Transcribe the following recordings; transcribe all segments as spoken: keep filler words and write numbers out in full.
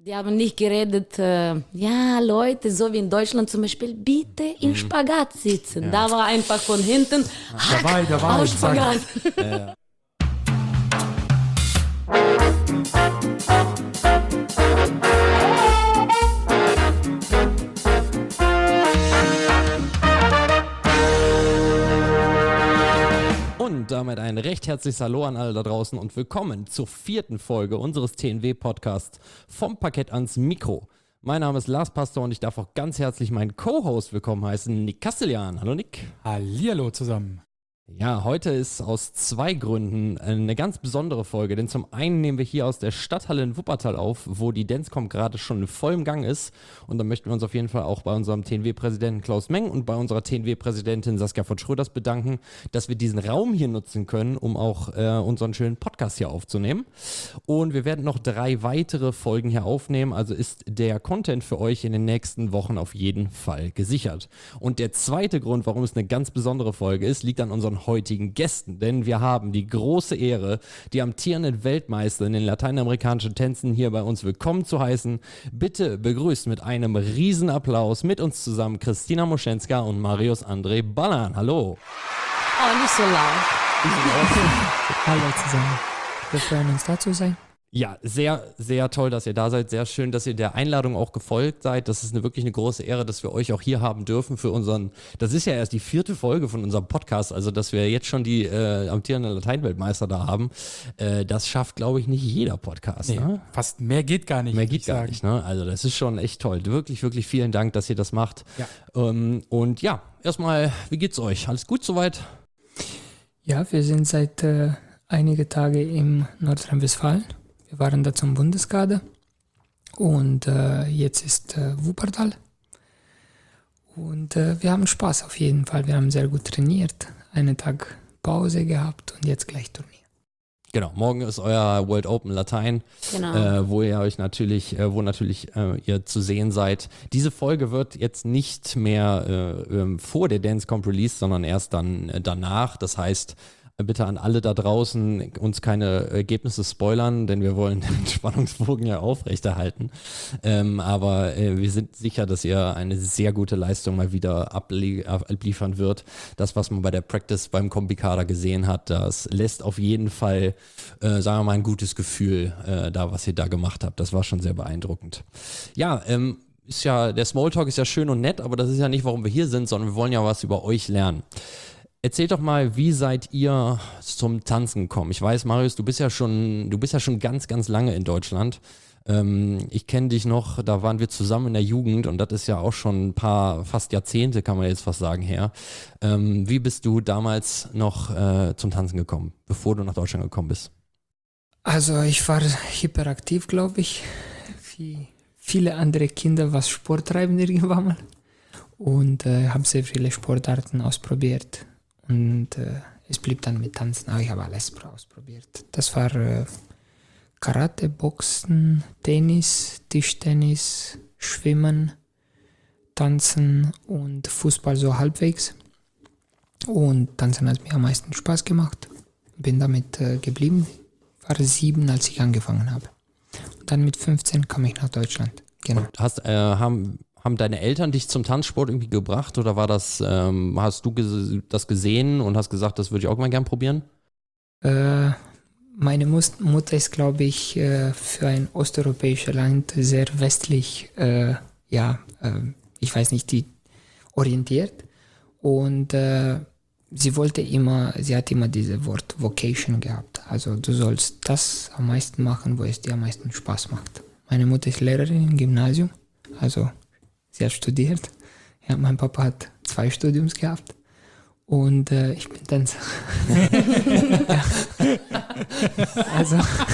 Die haben nicht geredet, äh, ja Leute, so wie in Deutschland zum Beispiel, bitte in Spagat sitzen. Ja. Da war einfach von hinten, da war, da war aus Spagat. Ja. Und damit ein recht herzliches Hallo an alle da draußen und willkommen zur vierten Folge unseres T N W-Podcasts vom Parkett ans Mikro. Mein Name ist Lars Pastor und ich darf auch ganz herzlich meinen Co-Host willkommen heißen, Nick Castellan. Hallo Nick. Hallihallo zusammen. Ja, heute ist aus zwei Gründen eine ganz besondere Folge, denn zum einen nehmen wir hier aus der Stadthalle in Wuppertal auf, wo die Dancecom gerade schon in vollem Gang ist, und da möchten wir uns auf jeden Fall auch bei unserem T N W-Präsidenten Klaus Meng und bei unserer T N W-Präsidentin Saskia von Schröders bedanken, dass wir diesen Raum hier nutzen können, um auch äh, unseren schönen Podcast hier aufzunehmen. Und wir werden noch drei weitere Folgen hier aufnehmen, also ist der Content für euch in den nächsten Wochen auf jeden Fall gesichert. Und der zweite Grund, warum es eine ganz besondere Folge ist, liegt an unseren heutigen Gästen, denn wir haben die große Ehre, die amtierenden Weltmeister in den lateinamerikanischen Tänzen hier bei uns willkommen zu heißen. Bitte begrüßt mit einem Riesenapplaus mit uns zusammen Christina Moschenska und Marius André Ballan. Hallo. Oh, nicht so laut. Hallo zusammen. Wir freuen uns, da zu sein. Ja, sehr, sehr toll, dass ihr da seid. Sehr schön, dass ihr der Einladung auch gefolgt seid. Das ist eine, wirklich eine große Ehre, dass wir euch auch hier haben dürfen für unseren, das ist ja erst die vierte Folge von unserem Podcast, also dass wir jetzt schon die äh, amtierenden Lateinweltmeister da haben. Äh, das schafft, glaube ich, nicht jeder Podcast. Nee, ne? Fast mehr geht gar nicht. Mehr geht gar sagen. nicht. Ne? Also das ist schon echt toll. Wirklich, wirklich vielen Dank, dass ihr das macht. Ja. Ähm, und ja, erstmal, wie geht's euch? Alles gut soweit? Ja, wir sind seit äh, einige Tage in Nordrhein-Westfalen. Wir waren da zum Bundeskader und äh, jetzt ist äh, Wuppertal und äh, wir haben Spaß auf jeden Fall. Wir haben sehr gut trainiert, einen Tag Pause gehabt und jetzt gleich Turnier. Genau, morgen ist euer World Open Latein, Genau. äh, wo ihr euch natürlich, äh, wo natürlich äh, ihr zu sehen seid. Diese Folge wird jetzt nicht mehr äh, ähm, vor der Dancecom released, sondern erst dann äh, danach. Das heißt, bitte an alle da draußen uns keine Ergebnisse spoilern, denn wir wollen den Spannungsbogen ja aufrechterhalten. Ähm, aber äh, wir sind sicher, dass ihr eine sehr gute Leistung mal wieder able- abliefern wird. Das, was man bei der Practice beim Kombikader gesehen hat, das lässt auf jeden Fall, äh, sagen wir mal, ein gutes Gefühl äh, da, was ihr da gemacht habt. Das war schon sehr beeindruckend. Ja, ähm, ist ja, der Smalltalk ist ja schön und nett, aber das ist ja nicht, warum wir hier sind, sondern wir wollen ja was über euch lernen. Erzählt doch mal, wie seid ihr zum Tanzen gekommen? Ich weiß, Marius, du bist ja schon, du bist ja schon ganz, ganz lange in Deutschland. Ähm, ich kenne dich noch, da waren wir zusammen in der Jugend und das ist ja auch schon ein paar, fast Jahrzehnte, kann man jetzt fast sagen, her. Ähm, wie bist du damals noch äh, zum Tanzen gekommen, bevor du nach Deutschland gekommen bist? Also ich war hyperaktiv, glaube ich, wie viele andere Kinder, was Sport treiben irgendwann mal, und äh, habe sehr viele Sportarten ausprobiert. Und äh, es blieb dann mit Tanzen, aber ich habe alles ausprobiert. Das war äh, Karate, Boxen, Tennis, Tischtennis, Schwimmen, Tanzen und Fußball so halbwegs. Und Tanzen hat mir am meisten Spaß gemacht. Bin damit äh, geblieben. Ich war sieben, als ich angefangen habe. Und dann mit fünfzehn kam ich nach Deutschland. Genau. Hast, äh, haben Haben deine Eltern dich zum Tanzsport irgendwie gebracht oder war das, ähm, hast du ges- das gesehen und hast gesagt, das würde ich auch mal gern probieren? Äh, meine Mus- Mutter ist, glaube ich, äh, für ein osteuropäisches Land sehr westlich, äh, ja, äh, ich weiß nicht, die orientiert. Und äh, sie wollte immer, sie hat immer dieses Wort Vocation gehabt. Also du sollst das am meisten machen, wo es dir am meisten Spaß macht. Meine Mutter ist Lehrerin im Gymnasium, also sie hat studiert. Ja, mein Papa hat zwei Studiums gehabt. Und äh, ich bin Tänzer. Ja. Also.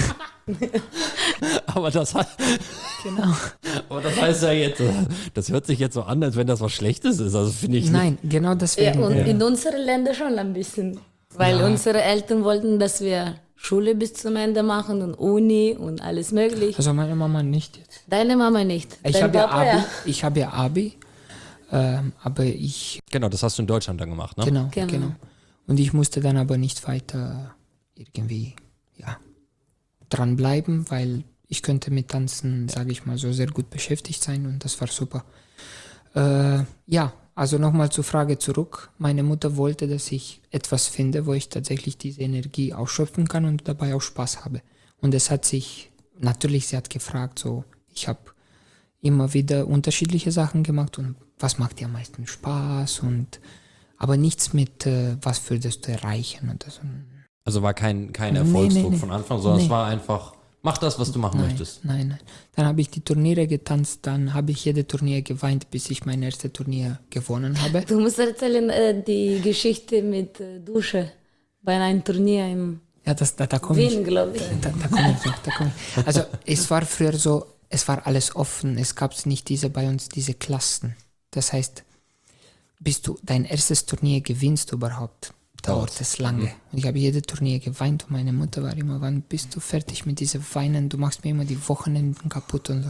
Aber das, hat, Genau. aber das heißt ja jetzt, das hört sich jetzt so an, als wenn das was Schlechtes ist. Also finde ich Nein, genau Ja, deswegen. und äh, in unseren Ländern schon ein bisschen. Weil Ja. unsere Eltern wollten, dass wir Schule bis zum Ende machen und Uni und alles mögliche. also meine Mama nicht jetzt. Deine Mama nicht. Ich Dein habe ja Papa, Abi, ich habe ja Abi, ähm, aber ich, Genau, das hast du in Deutschland dann gemacht, ne? genau, Genau. genau, Und ich musste dann aber nicht weiter irgendwie, ja, dranbleiben, weil ich könnte mit Tanzen, sage ich mal so, sehr gut beschäftigt sein und das war super. Äh, ja, also nochmal zur Frage zurück. Meine Mutter wollte, dass ich etwas finde, wo ich tatsächlich diese Energie ausschöpfen kann und dabei auch Spaß habe. Und es hat sich, natürlich, sie hat gefragt, so, ich habe immer wieder unterschiedliche Sachen gemacht und was macht dir am meisten Spaß und aber nichts mit, äh, was würdest du erreichen oder so. Also war kein, kein Nee, Erfolgsdruck nee, nee. von Anfang, sondern Nee. es war einfach, mach das, was du machen Nein, möchtest. nein, nein. Dann habe ich die Turniere getanzt, dann habe ich jede Turnier geweint, bis ich mein erstes Turnier gewonnen habe. Du musst erzählen äh, die Geschichte mit äh, Dusche bei einem Turnier im Ja, das, da, da komme ich. Wien, glaube ich. Da, da komme ich noch, da komme ich. Also es war früher so, es war alles offen, es gab nicht diese bei uns, diese Klassen. Das heißt, bis du dein erstes Turnier gewinnst überhaupt, dauert es lange. Und ich habe jede Turnier geweint und meine Mutter war immer, wann bist du fertig mit diesem Weinen, du machst mir immer die Wochenenden kaputt und so.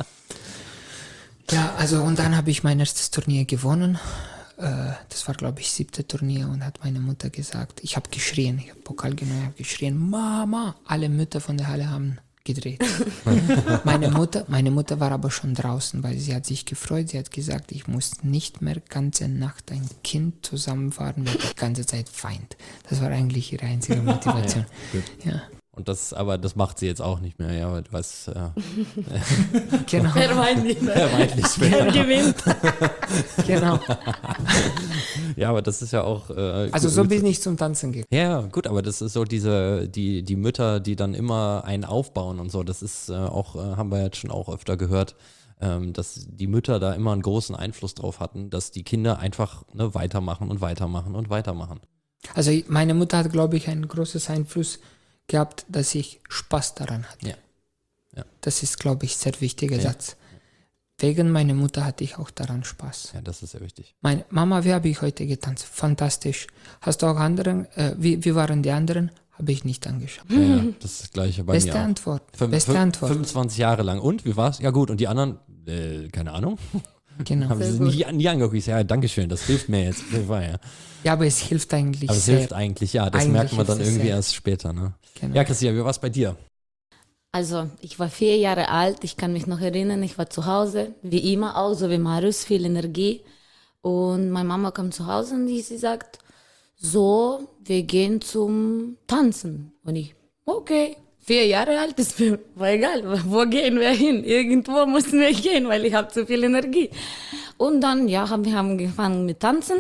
Ja, also und dann habe ich mein erstes Turnier gewonnen. Äh, das war, glaube ich, siebte Turnier und hat meine Mutter gesagt, ich habe geschrien, ich habe Pokal genommen, ich habe geschrien, Mama! Alle Mütter von der Halle haben gedreht. meine, Mutter, meine Mutter war aber schon draußen, weil sie hat sich gefreut, sie hat gesagt, ich muss nicht mehr ganze Nacht ein Kind zusammenfahren, weil die ganze Zeit weint. Das war eigentlich ihre einzige Motivation. Ja, Ja, Und das, aber das macht sie jetzt auch nicht mehr, ja, weil du weißt, äh, genau, Wer weint nicht mehr? er meint nicht mehr. Wer gewinnt? genau. Ja, aber das ist ja auch. Äh, Also gut- so bin ich zum Tanzen gekommen. Ja, gut, aber das ist so diese, die, die Mütter, die dann immer einen aufbauen und so, das ist äh, auch, äh, haben wir jetzt schon auch öfter gehört, ähm, dass die Mütter da immer einen großen Einfluss drauf hatten, dass die Kinder einfach ne, weitermachen und weitermachen und weitermachen. Also meine Mutter hat, glaube ich, einen großen Einfluss gehabt, dass ich Spaß daran hatte. Ja. Das ist, glaube ich, ein sehr wichtiger Ja. Satz. Wegen meiner Mutter hatte ich auch daran Spaß. Ja, das ist sehr wichtig. Meine Mama, wie habe ich heute getanzt? Fantastisch. Hast du auch anderen? Äh, wie, wie waren die anderen? Habe ich nicht angeschaut. Ja, ja, das ist das Gleiche bei Beste mir auch. Antwort. Fünf- Beste fünf- Antwort. fünfundzwanzig Jahre lang. Und, wie war's? Ja gut, und die anderen, äh, keine Ahnung, Genau. haben sie gut. nie, nie angeguckt. Ich sage, ja, Dankeschön, das hilft mir jetzt. Das war ja. Ja, aber es hilft eigentlich Aber es sehr. hilft eigentlich, ja. Das Eigentlich merkt man dann hilft es irgendwie sehr. erst später. Ne? Genau. Ja, Christian, wie war es bei dir? Also, ich war vier Jahre alt, ich kann mich noch erinnern, ich war zu Hause, wie immer auch, so wie Marius, viel Energie. Und meine Mama kam zu Hause und die- sie sagt, so, wir gehen zum Tanzen. Und ich, okay, vier Jahre alt, ist mir war egal, wo gehen wir hin? Irgendwo mussten wir gehen, weil ich habe zu viel Energie. Und dann, ja, haben wir haben angefangen mit Tanzen.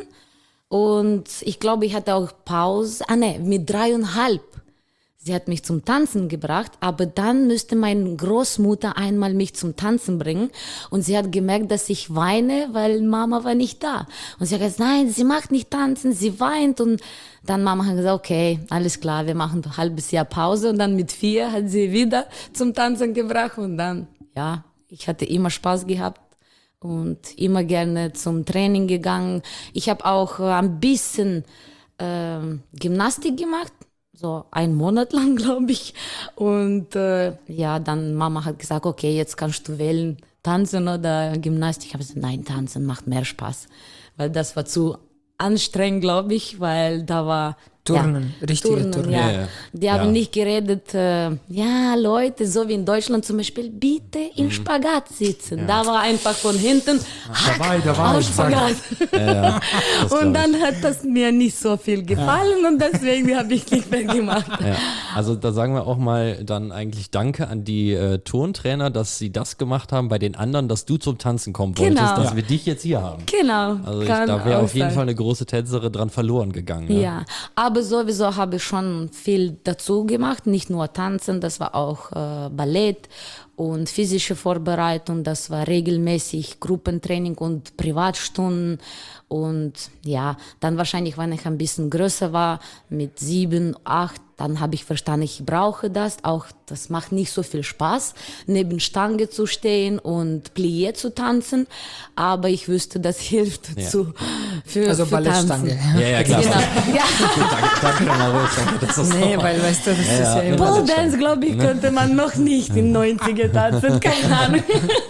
Und ich glaube, ich hatte auch Pause, ah ne, mit dreieinhalb. Sie hat mich zum Tanzen gebracht, aber dann müsste meine Großmutter einmal mich zum Tanzen bringen und sie hat gemerkt, dass ich weine, weil Mama war nicht da. Und sie hat gesagt, nein, sie macht nicht tanzen, sie weint und dann Mama hat gesagt, okay, alles klar, wir machen ein halbes Jahr Pause und dann mit vier hat sie wieder zum Tanzen gebracht und dann, ja, ich hatte immer Spaß gehabt und immer gerne zum Training gegangen. Ich habe auch äh, ein bisschen ähm, Gymnastik gemacht. So einen Monat lang, glaube ich. Und äh, ja, dann Mama hat gesagt, okay, jetzt kannst du wählen, tanzen oder Gymnastik. Ich habe gesagt, nein, tanzen macht mehr Spaß. Weil das war zu anstrengend, glaube ich, weil da war... Turnen, richtige Turnen. Ja. Ja, ja. Die haben Ja. nicht geredet, äh, ja, Leute, so wie in Deutschland zum Beispiel, bitte im Spagat sitzen. Da war einfach von hinten, Da war ich, da war aus ich. Sag, Spagat. Das glaub Und ich. dann hat das mir nicht so viel gefallen und deswegen habe ich nicht mehr gemacht. Ja, also da sagen wir auch mal dann eigentlich Danke an die äh, Turntrainer, dass sie das gemacht haben bei den anderen, dass du zum Tanzen kommen Genau. wolltest, dass Ja. wir dich jetzt hier haben. Genau. Also ich, kann da wäre auch auf jeden sein. Fall eine große Tänzerin dran verloren gegangen. Ja. Ja, aber sowieso habe ich schon viel dazu gemacht, nicht nur Tanzen, das war auch äh, Ballett und physische Vorbereitung, das war regelmäßig Gruppentraining und Privatstunden und ja, dann wahrscheinlich, wenn ich ein bisschen größer war, mit sieben, acht, dann habe ich verstanden, ich brauche das, auch das macht nicht so viel Spaß, neben Stange zu stehen und Plié zu tanzen, aber ich wüsste, das hilft zu, für, Also für Ballettstange. Tanzen. Ja, ja, klar. Genau. Ja. Danke, danke Maurice, danke, dass das Nee, noch- weil, weißt du, das ist ja ja. immer... Pole Dance, glaube ich, könnte man noch nicht in neunziger tanzen, keine Ahnung.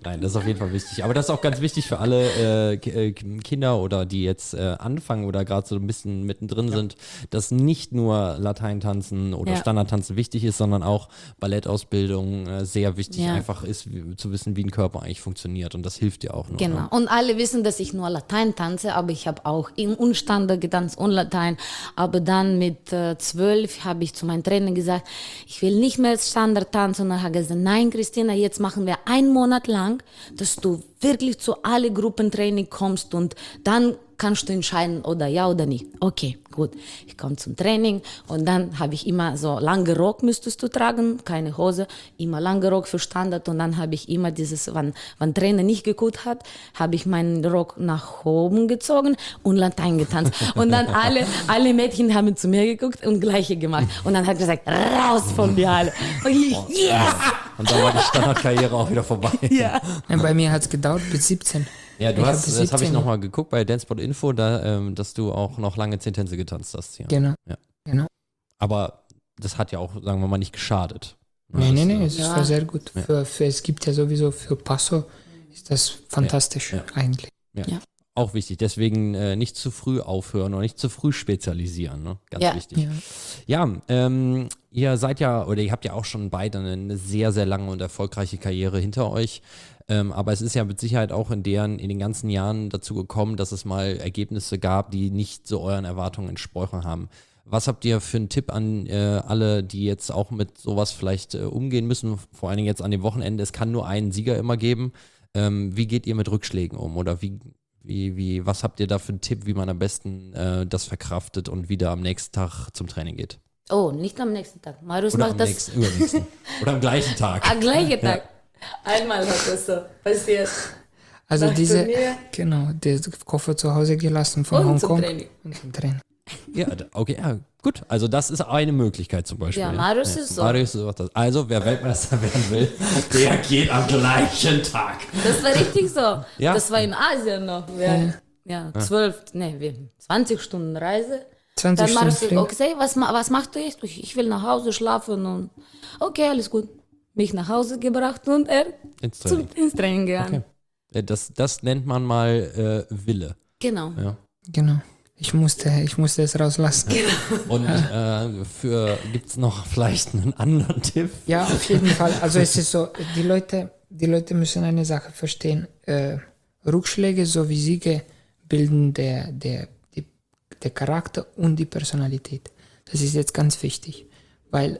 Nein, das ist auf jeden Fall wichtig. Aber das ist auch ganz wichtig für alle äh, K- äh, Kinder oder die jetzt äh, anfangen oder gerade so ein bisschen mittendrin sind, dass nicht nur Lateintanzen oder Ja. Standardtanzen wichtig ist, sondern auch Ballettausbildung äh, sehr wichtig Ja. einfach ist, wie, zu wissen, wie ein Körper eigentlich funktioniert. Und das hilft dir auch noch. Genau. Ne? Und alle wissen, dass ich nur Latein tanze, aber ich habe auch in Unstande getanzt und Latein. Aber dann mit äh, zwölf habe ich zu meinem Trainer gesagt, ich will nicht mehr Standard tanzen. Und er hat gesagt, nein, Christina, jetzt machen wir einen Monat lang, dass du wirklich zu alle Gruppentraining kommst und dann kannst du entscheiden, oder ja oder nicht. Okay, gut. Ich komme zum Training und dann habe ich immer so lange Rock müsstest du tragen, keine Hose, immer lange Rock für Standard und dann habe ich immer dieses, wenn, wenn Trainer nicht geguckt hat, habe ich meinen Rock nach oben gezogen und Latein getanzt. Und dann alle, alle Mädchen haben zu mir geguckt und Gleiche gemacht. Und dann hat er gesagt, raus von der Halle. Und ich, yes! Und dann war die Standardkarriere auch wieder vorbei. Ja. Ja, bei mir hat es gedauert bis siebzehn. Ja, du Ich hast, hab bis das habe ich siebzehn nochmal geguckt bei Danceport Info, da, ähm, dass du auch noch lange zehn Tänze getanzt hast. Ja. Genau. Ja. genau. Aber das hat ja auch, sagen wir mal, nicht geschadet. Nee, Ja, nee, das, nee, äh, es Ja. war sehr gut. Ja. Für, für, es gibt ja sowieso für Passo, ist das fantastisch Ja. eigentlich. Auch wichtig. Deswegen äh, nicht zu früh aufhören oder nicht zu früh spezialisieren. Ne? Ganz Ja. wichtig. Ja. Ja, ähm, ihr seid ja, oder ihr habt ja auch schon beide eine sehr, sehr lange und erfolgreiche Karriere hinter euch. Ähm, aber es ist ja mit Sicherheit auch in, deren, in den ganzen Jahren dazu gekommen, dass es mal Ergebnisse gab, die nicht so euren Erwartungen entsprochen haben. Was habt ihr für einen Tipp an äh, alle, die jetzt auch mit sowas vielleicht äh, umgehen müssen, vor allen Dingen jetzt an dem Wochenende? Es kann nur einen Sieger immer geben. Ähm, wie geht ihr mit Rückschlägen um? Oder wie, wie, wie, was habt ihr da für einen Tipp, wie man am besten äh, das verkraftet und wieder am nächsten Tag zum Training geht? Oh, nicht am nächsten Tag. Marius Oder macht am das nächsten, übernächsten. Oder am gleichen Tag. am gleichen Tag. Einmal hat das so passiert. Also Nach diese, Turnier. genau, der Koffer zu Hause gelassen von Und zum Hongkong Training. und zum Training. Ja, d- okay, ja, gut. Also das ist eine Möglichkeit zum Beispiel. Ja, Marius ist so. Marius ist auch das. Also, wer Weltmeister werden will, der geht am gleichen Tag. Das war richtig so. Ja. Das war in Asien noch. Wir, ja, zwölf, nee, wir, zwanzig Stunden Reise. zwanzig Dann Marius Stunden sagt, Flug. okay, was, ma- was machst du jetzt? Ich, ich will nach Hause schlafen und okay, alles gut. Mich nach Hause gebracht und er Ins zum, Training. ins Training gegangen. Okay. Äh, Das, das nennt man mal äh, Wille. Genau. Ja. Genau. Ich musste, ich musste es rauslassen. Und äh, für gibt es noch vielleicht einen anderen Tipp? Ja, auf jeden Fall. Also es ist so, die Leute, die Leute müssen eine Sache verstehen. Äh, Rückschläge sowie Siege bilden der, der, die, der Charakter und die Personalität. Das ist jetzt ganz wichtig, weil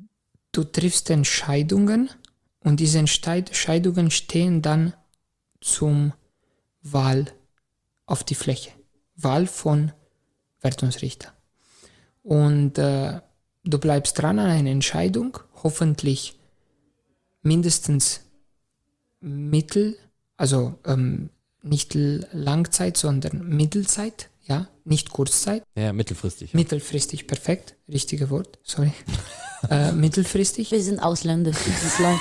du triffst Entscheidungen und diese Entscheid- Entscheidungen stehen dann zum Wahl auf die Fläche. Wahl von Wertungsrichter. Und äh, du bleibst dran an einer Entscheidung, hoffentlich mindestens mittel, also ähm, nicht L- Langzeit, sondern Mittelzeit, ja, nicht Kurzzeit, Ja, mittelfristig. mittelfristig, perfekt, richtige Wort, sorry, äh, mittelfristig, Wir sind Ausländer. dieses Land.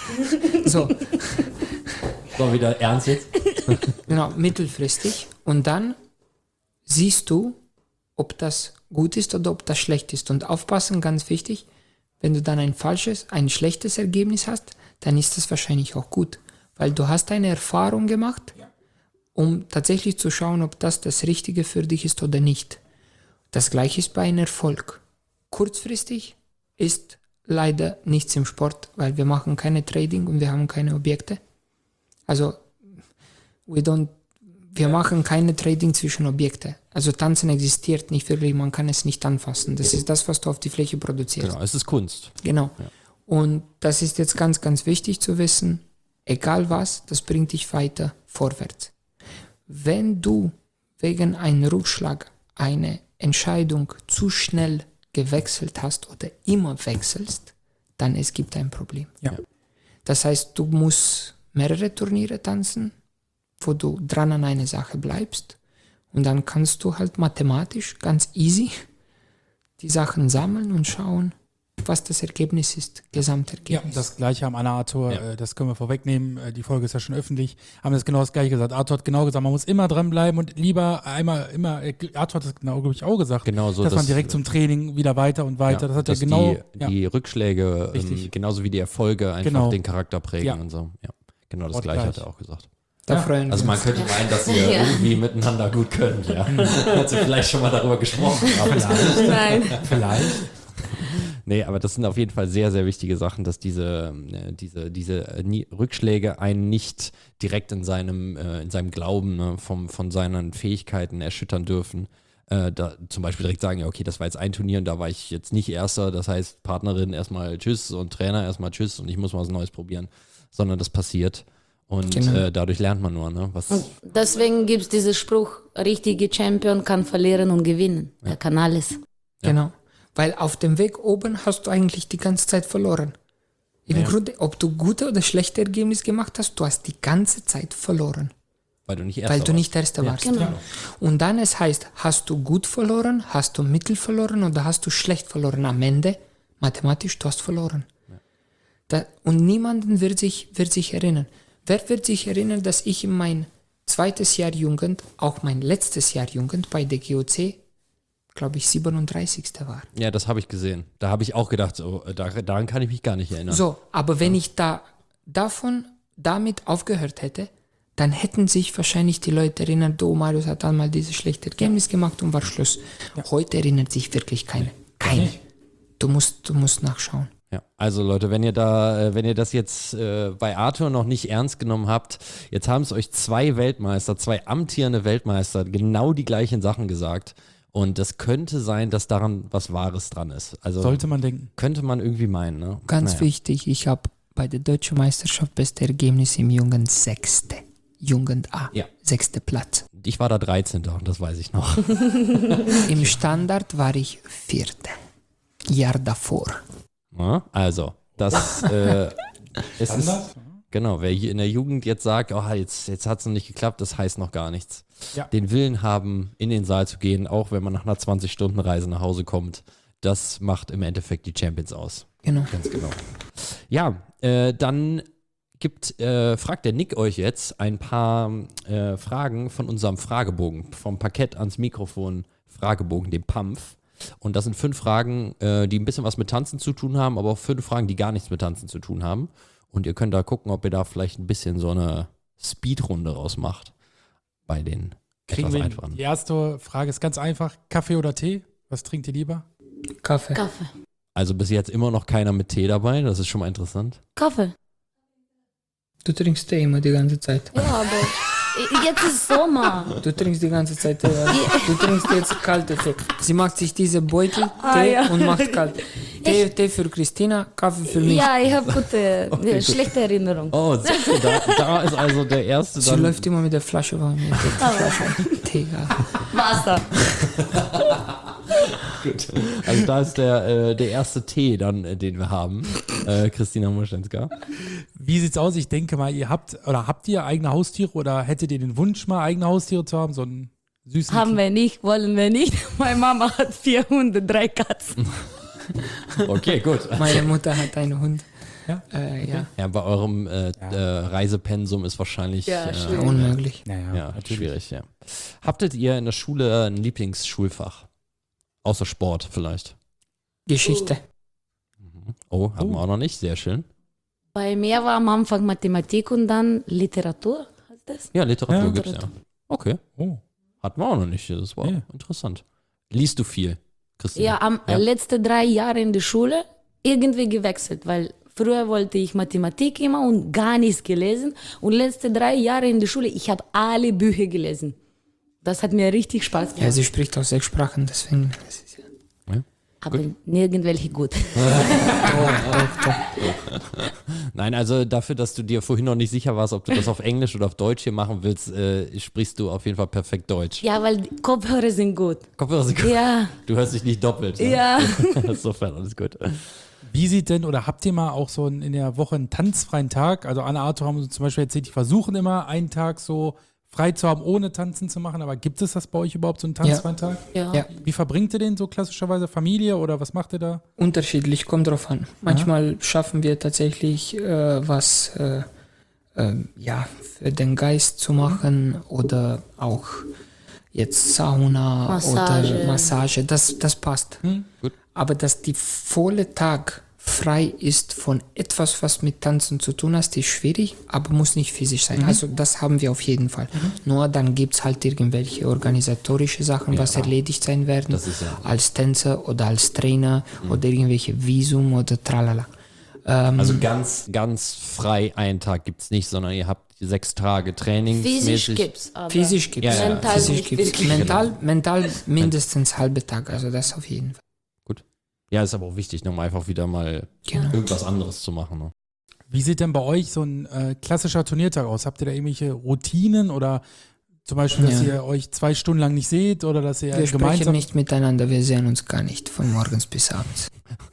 so, So, wieder ernst jetzt? genau, mittelfristig und dann siehst du, ob das gut ist oder ob das schlecht ist und aufpassen, ganz wichtig, wenn du dann ein falsches, ein schlechtes Ergebnis hast, dann ist das wahrscheinlich auch gut, weil du hast eine Erfahrung gemacht, um tatsächlich zu schauen, ob das das Richtige für dich ist oder nicht. Das gleiche ist bei einem Erfolg. Kurzfristig ist leider nichts im Sport, weil wir machen keine Trading und wir haben keine Objekte. Also we don't, wir machen keine Trading zwischen Objekte. Also Tanzen existiert nicht wirklich, man kann es nicht anfassen. Das ist das, was du auf die Fläche produzierst. Genau, es ist Kunst. Genau. Und das ist jetzt ganz, ganz wichtig zu wissen, egal was, das bringt dich weiter vorwärts. Wenn du wegen einem Rückschlag eine Entscheidung zu schnell gewechselt hast oder immer wechselst, dann es gibt ein Problem. Ja. Das heißt, du musst mehrere Turniere tanzen, wo du dran an einer Sache bleibst und dann kannst du halt mathematisch ganz easy die Sachen sammeln und schauen, was das Ergebnis ist, Ja, Gesamtergebnis. das gleiche am Anna Arthur, Ja. äh, das können wir vorwegnehmen. Äh, die Folge ist ja schon öffentlich. Haben das genau das gleiche gesagt. Arthur hat genau gesagt, man muss immer dranbleiben und lieber einmal, immer, äh, Arthur hat das genau, glaube ich, auch gesagt, Genau so, dass man dass- direkt zum Training wieder weiter und weiter. Ja, das hat er dass genau. die, ja. die Rückschläge, ähm, Richtig. genauso wie die Erfolge, einfach Genau. den Charakter prägen Ja. und so. Ja. Genau das Wort Gleiche gleich. hat er auch gesagt. Da Ja. freuen Also wir man uns. könnte meinen, dass ihr Ja. irgendwie miteinander gut könnt, ja. Als ihr vielleicht schon mal darüber gesprochen habt. Nein. Vielleicht. Nee, aber das sind auf jeden Fall sehr, sehr wichtige Sachen, dass diese, äh, diese, diese äh, nie, Rückschläge einen nicht direkt in seinem, äh, in seinem Glauben, ne, vom, von seinen Fähigkeiten erschüttern dürfen. Äh, da zum Beispiel direkt sagen, ja, okay, das war jetzt ein Turnier und da war ich jetzt nicht Erster, das heißt Partnerin erstmal Tschüss und Trainer erstmal Tschüss und ich muss mal was Neues probieren, sondern das passiert und Genau. äh, dadurch lernt man nur, ne, was, Deswegen gibt es diesen Spruch, richtige Champion kann verlieren und gewinnen. Er kann alles. Genau. Weil auf dem Weg oben hast du eigentlich die ganze Zeit verloren. Im Ja. Grunde, ob du gute oder schlechte Ergebnisse gemacht hast, du hast die ganze Zeit verloren. weil du nicht Erster Weil du warst. nicht Erster warst. Genau. Und dann es heißt, hast du gut verloren, hast du mittel verloren oder hast du schlecht verloren? Am Ende, mathematisch, du hast verloren. Da, und niemanden wird sich, wird sich erinnern. Wer wird sich erinnern, dass ich in mein zweites Jahr Jugend, auch mein letztes Jahr Jugend bei der G O C, glaube ich, siebenunddreißigste war? Ja, das habe ich gesehen. Da habe ich auch gedacht, so, äh, da, daran kann ich mich gar nicht erinnern. So, aber wenn ich da davon damit aufgehört hätte, dann hätten sich wahrscheinlich die Leute erinnert, oh, Marius hat einmal dieses schlechte Ergebnis gemacht und war Schluss. Heute erinnert sich wirklich keine. Keine. Du musst, du musst nachschauen. Ja, also Leute, wenn ihr da, äh, wenn ihr das jetzt äh, bei Arthur noch nicht ernst genommen habt, jetzt haben es euch zwei Weltmeister, zwei amtierende Weltmeister genau die gleichen Sachen gesagt. Und das könnte sein, dass daran was Wahres dran ist. Also Sollte man denken. könnte man irgendwie meinen, ne? Ganz Naja. wichtig, ich habe bei der Deutschen Meisterschaft beste Ergebnis im Jugend sechste. Jugend A. Ja. Sechste Platz. Ich war da dreizehnter und das weiß ich noch. Im Standard war ich vierte. Jahr davor. Ja, also, das äh, es ist, Standard? genau, wer hier in der Jugend jetzt sagt, oh, jetzt, jetzt hat es noch nicht geklappt, das heißt noch gar nichts. Ja. Den Willen haben, in den Saal zu gehen, auch wenn man nach einer zwanzig Stunden Reise nach Hause kommt, das macht im Endeffekt die Champions aus. Genau. Ganz genau. Ja, äh, dann gibt, äh, fragt der Nick euch jetzt ein paar äh, Fragen von unserem Fragebogen, vom Parkett ans Mikrofon Fragebogen, dem P A M F. Und das sind fünf Fragen, äh, die ein bisschen was mit Tanzen zu tun haben, aber auch fünf Fragen, die gar nichts mit Tanzen zu tun haben. Und ihr könnt da gucken, ob ihr da vielleicht ein bisschen so eine Speedrunde rausmacht bei den Kriegen etwas wir hin. einfachen. Die erste Frage ist ganz einfach. Kaffee oder Tee? Was trinkt ihr lieber? Kaffee. Kaffee. Also bis jetzt immer noch keiner mit Tee dabei, das ist schon mal interessant. Kaffee. Du trinkst Tee immer die ganze Zeit. Ja, aber i- jetzt ist Sommer. Du trinkst die ganze Zeit Tee. Du trinkst jetzt kalte Tee. Sie macht sich diese Beutel Ah, Tee ja. und macht kalt. Tee, Tee für Christina, Kaffee für mich. Ja, ich habe gute, äh, schlechte Erinnerung. Oh, siehst du, da, da ist also der erste Sie dann. läuft immer mit der Flasche bei mir. Die Flasche Tee. Ja. Wasser. Gut. Also da ist der, äh, der erste Tee dann, äh, den wir haben. Äh, Christina Moschenska. Wie sieht's aus? Ich denke mal, ihr habt oder habt ihr eigene Haustiere oder hättet ihr den Wunsch, mal eigene Haustiere zu haben? So einen süßen Haben wir nicht, wollen wir nicht. Meine Mama hat vier Hunde, drei Katzen. Okay, gut. Meine Mutter hat einen Hund. Ja? Äh, ja. Ja, bei eurem äh, äh, Reisepensum ist wahrscheinlich Ja, äh, schwierig. Unmöglich. Naja, ja, schwierig, ja. Habtet ihr in der Schule ein Lieblingsschulfach? Außer Sport vielleicht. Geschichte. Oh, haben wir Oh. auch noch nicht. Sehr schön. Bei mir war am Anfang Mathematik und dann Literatur. Heißt das? Ja, Literatur Ja. gibt's ja. Okay. Oh. Hatten wir auch noch nicht. Das war Ja. interessant. Liest du viel, Christina? Ja, am Ja. letzten drei Jahre in der Schule irgendwie gewechselt, weil früher wollte ich Mathematik immer und gar nichts gelesen. Und letzte drei Jahre in der Schule, ich habe alle Bücher gelesen. Das hat mir richtig Spaß Ja, gemacht. sie spricht auch sechs Sprachen, deswegen. das ist ja- Aber nirgendwelche gut. Nein, also dafür, dass du dir vorhin noch nicht sicher warst, ob du das auf Englisch oder auf Deutsch hier machen willst, äh, sprichst du auf jeden Fall perfekt Deutsch. Ja, weil die Kopfhörer sind gut. Kopfhörer sind gut. Ja, Du hörst dich nicht doppelt. Ne? ja. Insofern alles gut. Wie sieht denn, oder habt ihr mal auch so in der Woche einen tanzfreien Tag? Also Anna Arthur haben uns zum Beispiel erzählt, die versuchen immer einen Tag so frei zu haben, ohne tanzen zu machen. Aber gibt es das bei euch überhaupt, so einen tanzfreien Tag? ja. Ja. Wie verbringt ihr den so klassischerweise? Familie oder was macht ihr da? Unterschiedlich, kommt drauf an. Manchmal schaffen wir tatsächlich äh, was äh, ähm, ja, für den Geist zu machen oder auch jetzt Sauna Massage. oder Massage. Das, das passt. Gut. Aber dass die volle Tag frei ist von etwas, was mit Tanzen zu tun hat, ist schwierig, aber muss nicht physisch sein. Mhm. Also das haben wir auf jeden Fall. Mhm. Nur dann gibt es halt irgendwelche organisatorische Sachen, ja, was erledigt sein werden, das ist ja als Tänzer oder als Trainer mhm. oder irgendwelche Visum oder tralala. Ähm, also ganz, ganz frei einen Tag gibt es nicht, sondern ihr habt sechs Tage Training. Physisch gibt es, aber physisch gibt's. Ja, ja. mental physisch nicht gibt's. wirklich. Mental, mental mindestens halbe Tag, also das auf jeden Fall. Gut. Ja, ist aber auch wichtig, um einfach wieder mal genau. irgendwas anderes zu machen. Ne? Wie sieht denn bei euch so ein äh, klassischer Turniertag aus? Habt ihr da irgendwelche Routinen oder zum Beispiel, dass ja. ihr euch zwei Stunden lang nicht seht oder dass ihr wir gemeinsam... Wir sprechen nicht miteinander, wir sehen uns gar nicht von morgens bis abends.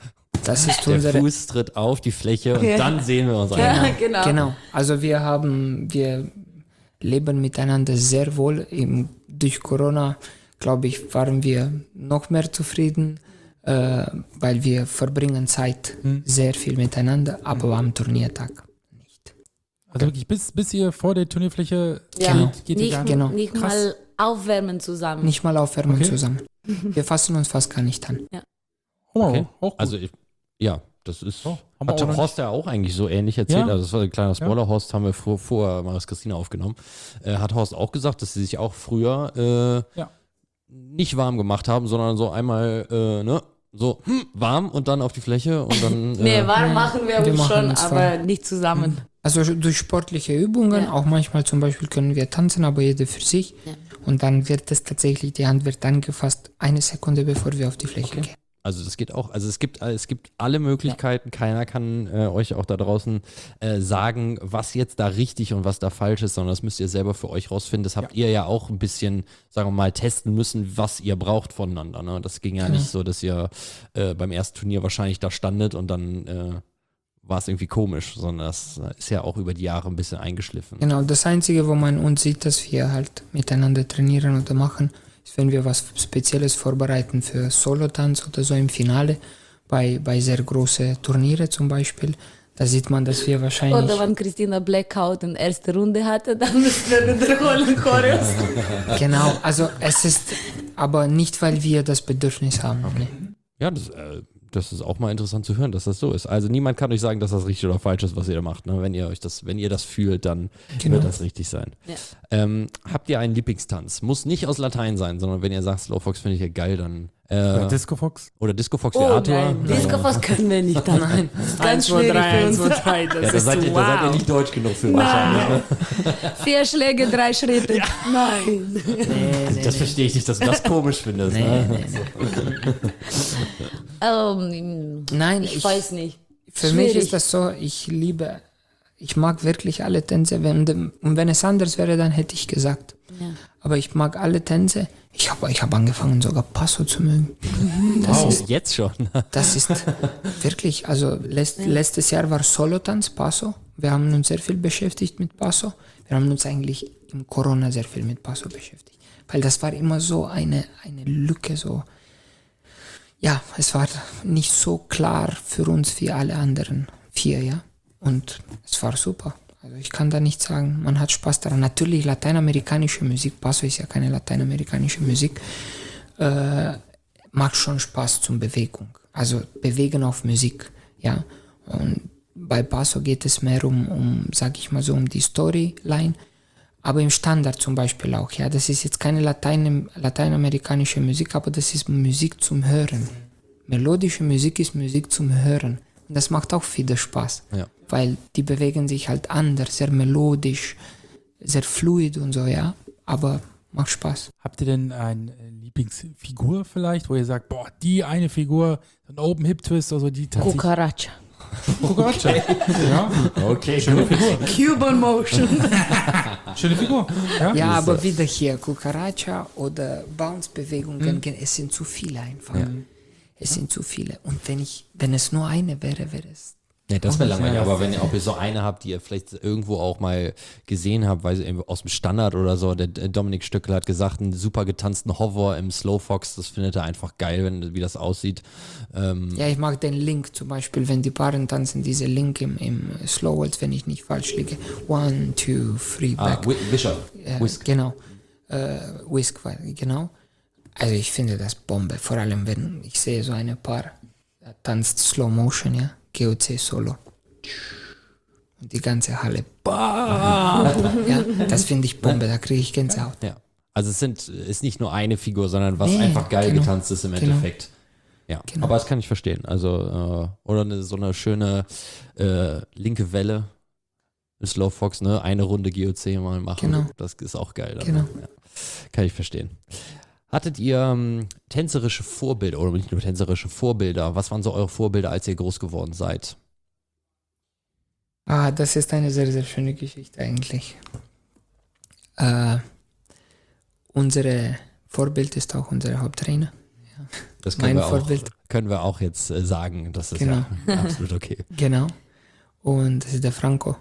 Das ist der unsere Fuß tritt auf die Fläche und ja. dann sehen wir uns ja, ein. Genau. genau. Also wir haben, wir leben miteinander sehr wohl. Im, durch Corona, glaube ich, waren wir noch mehr zufrieden, äh, weil wir verbringen Zeit hm. sehr viel miteinander, aber hm. am Turniertag nicht. Also wirklich bis, bis ihr vor der Turnierfläche ja. genau. geht, geht nicht, ihr gar genau. nicht mal aufwärmen zusammen. Nicht mal aufwärmen okay. zusammen. Wir fassen uns fast gar nicht an. Ja. Oh, okay. auch gut. Also ich, ja, das ist, oh, hat auch Horst ja auch eigentlich so ähnlich erzählt, ja? also das war ein kleiner Spoiler, ja. Horst haben wir vor, vor Maris Christina aufgenommen, äh, hat Horst auch gesagt, dass sie sich auch früher äh, ja. nicht warm gemacht haben, sondern so einmal, äh, ne, so hm, warm und dann auf die Fläche und dann... Äh, nee, warm machen wir, wir uns machen schon, uns aber warm. nicht zusammen. Also durch sportliche Übungen, ja. auch manchmal zum Beispiel können wir tanzen, aber jeder für sich. Ja. Und dann wird es tatsächlich, die Hand wird angefasst, eine Sekunde bevor wir auf die Fläche okay. gehen. Also das geht auch, also es gibt, es gibt alle Möglichkeiten, ja. keiner kann äh, euch auch da draußen äh, sagen, was jetzt da richtig und was da falsch ist, sondern das müsst ihr selber für euch rausfinden. Das habt ja. ihr ja auch ein bisschen, sagen wir mal, testen müssen, was ihr braucht voneinander. Ne? Das ging ja, ja nicht so, dass ihr äh, beim ersten Turnier wahrscheinlich da standet und dann äh, war es irgendwie komisch, sondern das ist ja auch über die Jahre ein bisschen eingeschliffen. Genau, das Einzige, wo man uns sieht, dass wir halt miteinander trainieren oder machen, ist, wenn wir was Spezielles vorbereiten für Solo-Tanz oder so im Finale, bei, bei sehr großen Turniere zum Beispiel, da sieht man, dass wir wahrscheinlich... Oder wenn Christina Blackout in erste Runde hatte, dann müssen wir wiederholen Choreos. Genau, also es ist aber nicht, weil wir das Bedürfnis haben. Okay. Nee. Ja, das, äh, das ist auch mal interessant zu hören, dass das so ist. Also niemand kann euch sagen, dass das richtig oder falsch ist, was ihr da macht. Ne? Wenn ihr euch das, wenn ihr das fühlt, dann genau. wird das richtig sein. Ja. Ähm, habt ihr einen Lieblingstanz? Muss nicht aus Latein sein, sondern wenn ihr sagt, Slowfox finde ich ja geil, dann äh, oder Disco Fox? Oder Disco Fox oh, wie Arthur. Nein, Disco Fox können wir nicht. Dann. Nein, das ist ganz schwierig für uns. eins, zwei, drei, das ja, da, ist seid ihr, wow. da seid ihr nicht deutsch genug für wahrscheinlich. Ne? Vier Schläge, drei Schritte. Ja. Nein. Nee, nee, das nee. verstehe ich nicht, dass du das komisch findest. Nee, ne? nee, nee. um, Nein, ich, ich weiß nicht. Für Schwierig. mich ist das so, ich liebe, ich mag wirklich alle Tänze. Wenn, und wenn es anders wäre, dann hätte ich gesagt. Ja. Aber ich mag alle Tänze. Ich habe ich hab angefangen, sogar Paso zu mögen. Das wow, ist, jetzt schon. Das ist wirklich, also letzt, ja. letztes Jahr war Solotanz, Paso. Wir haben uns sehr viel beschäftigt mit Paso. Wir haben uns eigentlich im Corona sehr viel mit Paso beschäftigt. Weil das war immer so eine, eine Lücke, so. Ja, es war nicht so klar für uns wie alle anderen vier, ja. Und es war super. Also ich kann da nicht sagen, man hat Spaß daran. Natürlich lateinamerikanische Musik, Paso ist ja keine lateinamerikanische Musik, äh, macht schon Spaß zum Bewegung. Also bewegen auf Musik, ja. Und bei Paso geht es mehr um, um, sag ich mal so, um die Storyline, aber im Standard zum Beispiel auch, ja. Das ist jetzt keine Latein, lateinamerikanische Musik, aber das ist Musik zum Hören. Melodische Musik ist Musik zum Hören. Und das macht auch viel Spaß, ja. weil die bewegen sich halt anders, sehr melodisch, sehr fluid und so, ja, aber macht Spaß. Habt ihr denn eine Lieblingsfigur vielleicht, wo ihr sagt, boah, die eine Figur, ein Open Hip Twist, also die tatsächlich... Cucaracha. Cucaracha, ja. Okay, schöne Figur. Cuban Motion. Schöne Figur, ja. Ja, aber wieder hier, Cucaracha oder Bounce-Bewegungen, mhm. es sind zu viele einfach. Ja. Es sind zu viele. Und wenn ich, wenn es nur eine wäre, wäre es. Ja, das wäre langweilig, aber wenn ihr auch so eine habt, die ihr vielleicht irgendwo auch mal gesehen habt, weil sie aus dem Standard oder so, der Dominik Stöckel hat gesagt, einen super getanzten Hover im Slowfox, das findet er einfach geil, wenn, wie das aussieht. Ähm ja, ich mag den Link zum Beispiel, wenn die Paaren tanzen, diese Link im, im Slow, als wenn ich nicht falsch liege. One, two, three, back. Ah, Bishop. Äh, Whisk. Genau. Äh, Whisk, genau. Also ich finde das Bombe, vor allem wenn ich sehe so eine Paar, tanzt Slow Motion, ja. G O C Solo. Und die ganze Halle. Boah! Ja, das finde ich Bombe, da kriege ich Gänsehaut. Ja. Also es sind, ist nicht nur eine Figur, sondern was Nee, einfach geil genau. getanzt ist im Genau. Endeffekt. Ja, Genau. aber das kann ich verstehen. Also, äh, oder eine, so eine schöne äh, linke Welle. Slow Fox, ne? Eine Runde G O C mal machen. Genau. Das ist auch geil. Also, Genau. ja. Kann ich verstehen. Hattet ihr ähm, tänzerische Vorbilder oder nicht nur tänzerische Vorbilder? Was waren so eure Vorbilder, als ihr groß geworden seid? Ah, das ist eine sehr, sehr schöne Geschichte eigentlich. Äh, unsere Vorbild ist auch unser Haupttrainer. Das können, Mein wir, auch, Vorbild. können wir auch jetzt äh, sagen. Das ist Genau. ja absolut okay. Genau. Und das ist der Franco.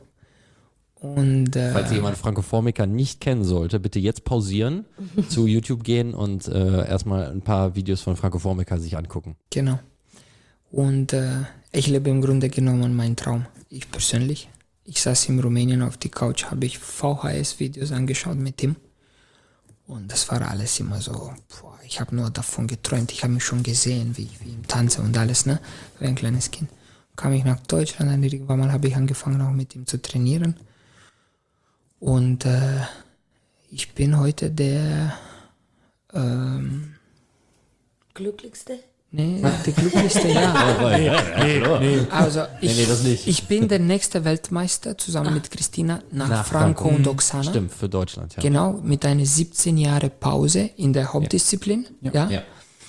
Und äh, Falls jemand Franco Formica nicht kennen sollte, bitte jetzt pausieren, zu YouTube gehen und äh, erstmal ein paar Videos von Franco Formica sich angucken. genau. Und äh, ich lebe im Grunde genommen meinen Traum. Ich persönlich. Ich saß in Rumänien auf die Couch, habe ich V H S-Videos angeschaut mit ihm. Und das war alles immer so, boah, ich habe nur davon geträumt. Ich habe mich schon gesehen, wie ich wie ich tanze und alles, ne? Wie ein kleines Kind. Kam ich nach Deutschland, dann irgendwann mal habe ich angefangen auch mit ihm zu trainieren. Und äh, ich bin heute der ähm, Glücklichste? nee, der glücklichste, ja. Also ich, nee, das nicht. ich bin der nächste Weltmeister zusammen mit Christina nach, Nach Franco Franco. und Oksana. Stimmt, für Deutschland, ja. Genau, mit einer siebzehn Jahre Pause in der Hauptdisziplin. Ja. Ja.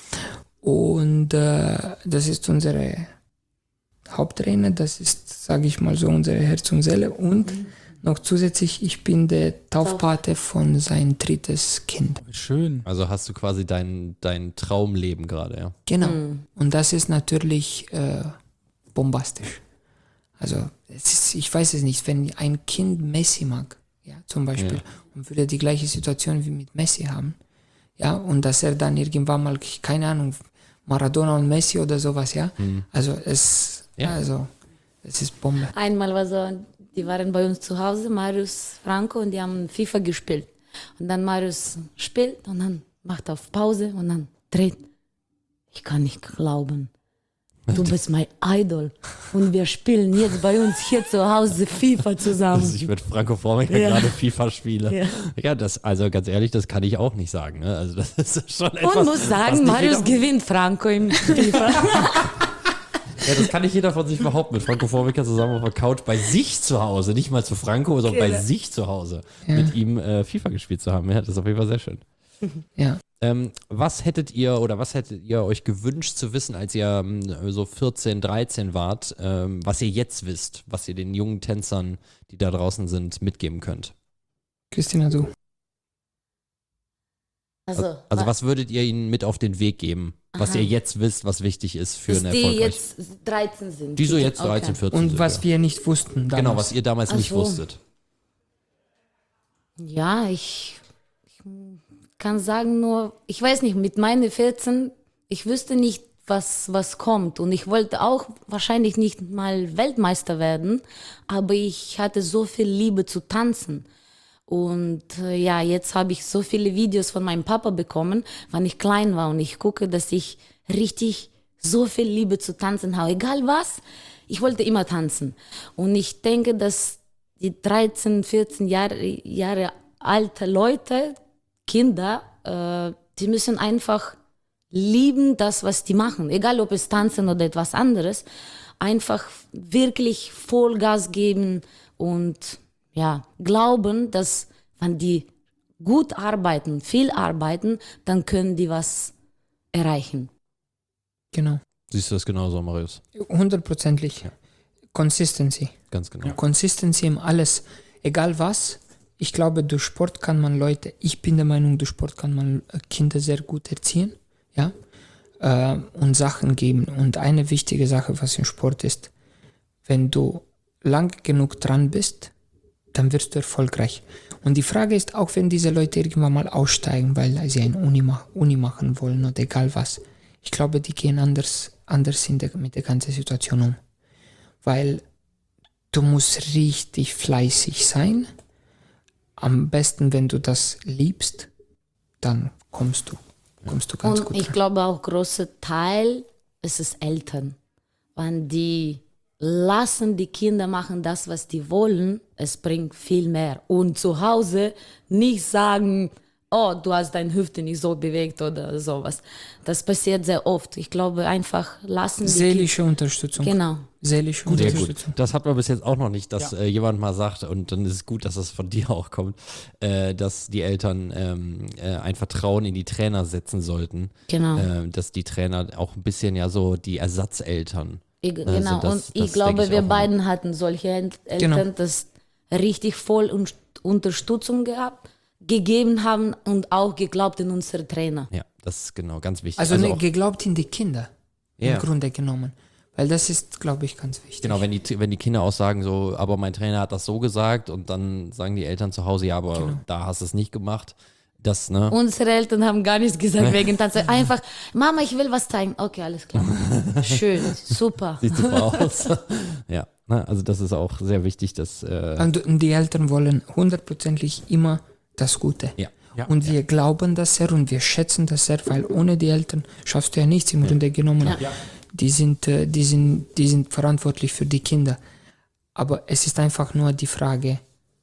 Und äh, das ist unsere Haupttrainer, das ist, sage ich mal so, unsere Herz und Seele. Und noch zusätzlich, ich bin der Taufpate von sein drittes Kind. Schön. Also hast du quasi dein, dein Traumleben gerade, ja. Genau. Und das ist natürlich äh, bombastisch. Also es ist, ich weiß es nicht, wenn ein Kind Messi mag, ja, zum Beispiel, Ja. und würde die gleiche Situation wie mit Messi haben, ja, und dass er dann irgendwann mal, keine Ahnung, Maradona und Messi oder sowas, ja, also es, Ja. also es ist Bombe. Einmal war so, die waren bei uns zu Hause, Marius, Franco, und die haben FIFA gespielt. Und dann Marius spielt und dann macht auf Pause und dann dreht. Ich kann nicht glauben. Du bist mein Idol. Und wir spielen jetzt bei uns hier zu Hause FIFA Dass zusammen. ich mit Franco Formica Ja. gerade FIFA spiele. Ja. Ja, das, also ganz ehrlich, das kann ich auch nicht sagen. Ne? Also das ist schon etwas, Und muss was sagen, nicht Marius jeder, gewinnt Franco im FIFA. ja, das kann nicht jeder von sich behaupten, mit Franco Formica zusammen auf der Couch bei sich zu Hause, nicht mal zu Franco, sondern bei Genau. sich zu Hause Ja. mit ihm äh, FIFA gespielt zu haben. Ja, das ist auf jeden Fall sehr schön. Ja. Ähm, was hättet ihr oder was hättet ihr euch gewünscht zu wissen, als ihr ähm, so vierzehn, dreizehn wart, ähm, was ihr jetzt wisst, was ihr den jungen Tänzern, die da draußen sind, mitgeben könnt? Christina, du. Also, Also was würdet ihr ihnen mit auf den Weg geben, was Aha. ihr jetzt wisst, was wichtig ist für dass eine die erfolgreiche... jetzt dreizehn sind. Die so jetzt Okay. dreizehn, vierzehn Und sind, was ja. wir nicht wussten damals. Genau, was ihr damals Ach nicht so. wusstet. Ja, ich, ich kann sagen nur, ich weiß nicht, mit meinen vierzehn, ich wüsste nicht, was, was kommt. Und ich wollte auch wahrscheinlich nicht mal Weltmeister werden, aber ich hatte so viel Liebe zu tanzen. Und äh, ja, jetzt habe ich so viele Videos von meinem Papa bekommen, wann ich klein war. Und ich gucke, dass ich richtig so viel Liebe zu tanzen habe. Egal was, ich wollte immer tanzen. Und ich denke, dass die dreizehn, vierzehn Jahre, Jahre alte Leute, Kinder, äh, die müssen einfach lieben das, was die machen. Egal, ob es tanzen oder etwas anderes. Einfach wirklich Vollgas geben und ja, glauben, dass wenn die gut arbeiten, viel arbeiten, dann können die was erreichen. Genau. Siehst du das genauso, Marius? Hundertprozentig. Consistency. Ganz genau. Consistency im alles. Egal was. Ich glaube, durch Sport kann man Leute, ich bin der Meinung, durch Sport kann man Kinder sehr gut erziehen. Ja. Äh, und Sachen geben. Und eine wichtige Sache, was im Sport ist, wenn du lang genug dran bist, dann wirst du erfolgreich. Und die Frage ist, auch wenn diese Leute irgendwann mal aussteigen, weil sie eine Uni, ma- Uni machen wollen oder egal was, ich glaube, die gehen anders, anders in der, mit der ganzen Situation um. Weil du musst richtig fleißig sein. Am besten, wenn du das liebst, dann kommst du, kommst du ganz Und gut ich dran. glaube auch, großer Teil ist es Eltern. Wenn die lassen die Kinder machen das, was die wollen, es bringt viel mehr. Und zu Hause nicht sagen, oh, du hast deine Hüfte nicht so bewegt oder sowas. Das passiert sehr oft. Ich glaube, einfach lassen die Seelische Kinder. Seelische Unterstützung. Genau. Seelische Sehr gut. Unterstützung. Das hat man bis jetzt auch noch nicht, dass Ja. äh, jemand mal sagt, und dann ist es gut, dass das von dir auch kommt, äh, dass die Eltern ähm, äh, ein Vertrauen in die Trainer setzen sollten. Genau. Äh, dass die Trainer auch ein bisschen ja so die Ersatzeltern. Ich, Also genau. das- Und das ich denke glaube, ich wir auch immer. beiden hatten solche El- Eltern, Genau. das richtig voll un- Unterstützung gehabt, gegeben haben und auch geglaubt in unsere Trainer. Ja, das ist genau ganz wichtig. Also, ne, auch, geglaubt in die Kinder, Ja. im Grunde genommen. Weil das ist, glaube ich, ganz wichtig. genau, wenn die, wenn die Kinder auch sagen, so, aber mein Trainer hat das so gesagt und dann sagen die Eltern zu Hause, ja, aber Genau. da hast du es nicht gemacht. Das, ne? Unsere Eltern haben gar nichts gesagt wegen Tanz. Einfach, Mama, ich will was zeigen. Okay, alles klar. Schön, super. Sieht super aus. Ja, ne? Also das ist auch sehr wichtig, dass äh, Und und die Eltern wollen hundertprozentig immer das Gute. ja. Ja. Und wir glauben das sehr und wir schätzen das sehr, weil ohne die Eltern schaffst du ja nichts im Grunde genommen. Ja. Die sind, äh, die sind, die sind verantwortlich für die Kinder. Aber es ist einfach nur die Frage,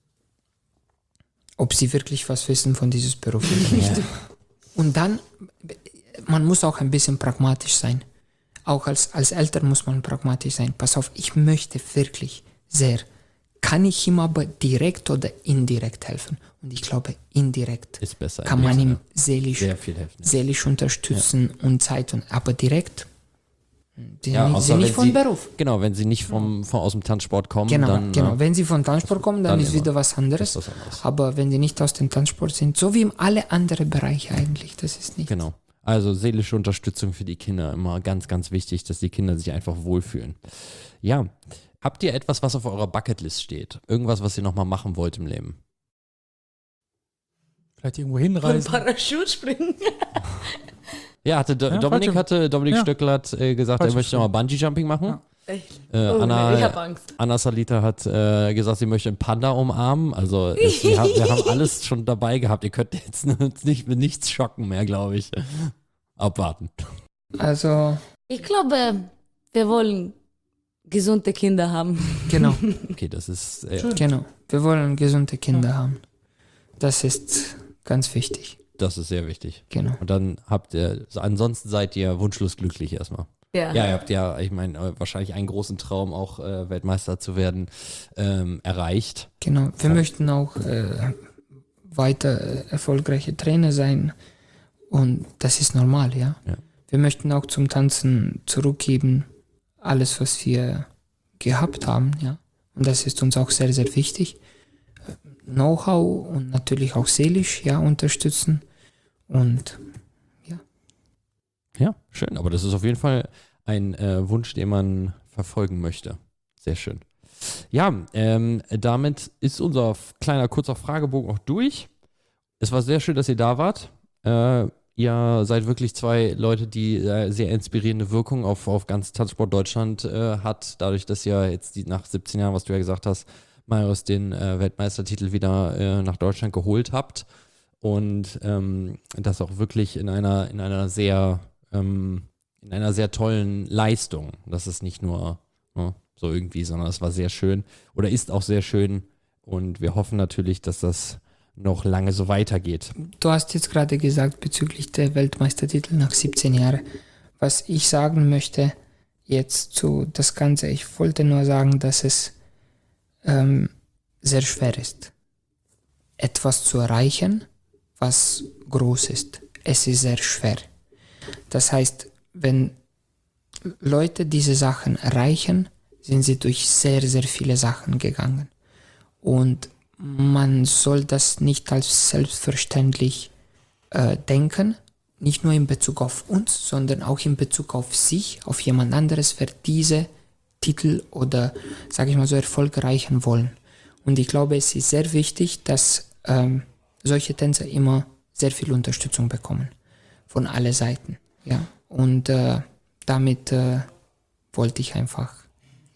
ob sie wirklich was wissen von dieses Beruf oder nicht. Und dann, man muss auch ein bisschen pragmatisch sein. Auch als, als Eltern muss man pragmatisch sein. Pass auf, ich möchte wirklich sehr. Kann ich ihm aber direkt oder indirekt helfen? Und ich glaube, indirekt Ist besser. kann man ihm Ja. seelisch, Sehr viel helfen. seelisch unterstützen und Zeit. Und, aber direkt, die Ja, sind außer nicht wenn von sie- Beruf. Genau, wenn sie nicht vom, vom, aus dem Tanzsport kommen, Genau, dann genau. äh, Wenn sie von Tanzsport kommen, dann, dann ist immer. wieder was anderes. ist was anderes. Aber wenn sie nicht aus dem Tanzsport sind, so wie in alle anderen Bereiche eigentlich, das ist nicht. Genau. Also seelische Unterstützung für die Kinder, immer ganz, ganz wichtig, dass die Kinder sich einfach wohlfühlen. Ja, habt ihr etwas, was auf eurer Bucketlist steht? Irgendwas, was ihr nochmal machen wollt im Leben? Vielleicht irgendwo Ein hinreisen. Parachute springen. Ja, hatte Do Ja, Dominik Fallschirm. hatte Dominik Ja. Stöckler hat äh, gesagt, er Fallschirm möchte nochmal Bungee-Jumping machen. Ja. Echt? Äh, Oh, Anna, ich hab Angst. Anna Salita hat äh, gesagt, sie möchte einen Panda umarmen. Also es, wir, haben, wir haben alles schon dabei gehabt. Ihr könnt jetzt uns nicht mit nichts schocken mehr, glaube ich. Abwarten. Also, Ich glaube, wir wollen gesunde Kinder haben. genau, Okay, das ist äh, genau. Wir wollen gesunde Kinder haben. Das ist ganz wichtig. das ist sehr wichtig. Genau. Und dann habt ihr, ansonsten seid ihr wunschlos glücklich erstmal. Ja, ihr habt ja, ich meine, äh, wahrscheinlich einen großen Traum, auch äh, Weltmeister zu werden, ähm, erreicht. Genau. Wir möchten auch äh, weiter äh, erfolgreiche Trainer sein. Und das ist normal, ja. Ja. Wir möchten auch zum Tanzen zurückgeben, alles, was wir gehabt haben, ja. Und das ist uns auch sehr, sehr wichtig. Äh, Know-how und natürlich auch seelisch, ja, unterstützen. Und Ja, schön. Aber das ist auf jeden Fall ein äh, Wunsch, den man verfolgen möchte. Sehr schön. Ja, ähm, damit ist unser f- kleiner, kurzer Fragebogen auch durch. Es war sehr schön, dass ihr da wart. Äh, ihr seid wirklich zwei Leute, die äh, sehr inspirierende Wirkung auf, auf ganz Tanzsport Deutschland äh, hat. Dadurch, dass ihr jetzt die, nach siebzehn Jahren, was du ja gesagt hast, Marius den äh, Weltmeistertitel wieder äh, nach Deutschland geholt habt. Und ähm, das auch wirklich in einer, in einer sehr ähm, in einer sehr tollen Leistung. Das ist nicht nur ne, so irgendwie, sondern es war sehr schön oder ist auch sehr schön. Und wir hoffen natürlich, dass das noch lange so weitergeht. du hast jetzt gerade gesagt bezüglich der Weltmeistertitel nach siebzehn Jahren. Was ich sagen möchte jetzt zu das Ganze, ich wollte nur sagen, dass es ähm, sehr schwer ist, etwas zu erreichen, was groß ist. Es ist sehr schwer. Das heißt, wenn Leute diese Sachen erreichen, sind sie durch sehr, sehr viele Sachen gegangen. Und man soll das nicht als selbstverständlich äh, denken, nicht nur in Bezug auf uns, sondern auch in Bezug auf sich, auf jemand anderes, wer diese Titel oder, sage ich mal so, Erfolg erreichen wollen. Und ich glaube, es ist sehr wichtig, dass ähm, solche Tänzer immer sehr viel Unterstützung bekommen von allen Seiten. Ja, und äh, damit äh, wollte ich einfach ja,